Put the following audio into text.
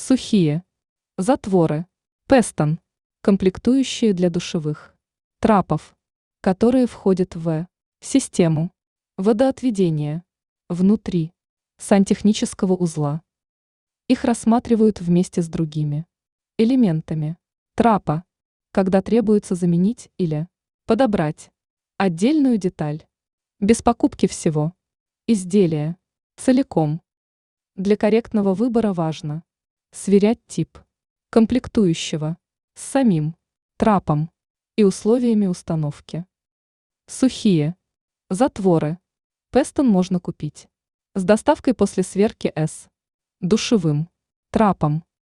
Сухие. Затворы. Пестон. Комплектующие для душевых трапов, которые входят в систему водоотведения внутри сантехнического узла. Их рассматривают вместе с другими элементами трапа, когда требуется заменить или подобрать отдельную деталь, без покупки всего изделия целиком. Для корректного выбора важно сверять тип комплектующего с самим трапом и условиями установки. Сухие. Затворы. Пестон можно купить с доставкой после сверки с душевым трапом.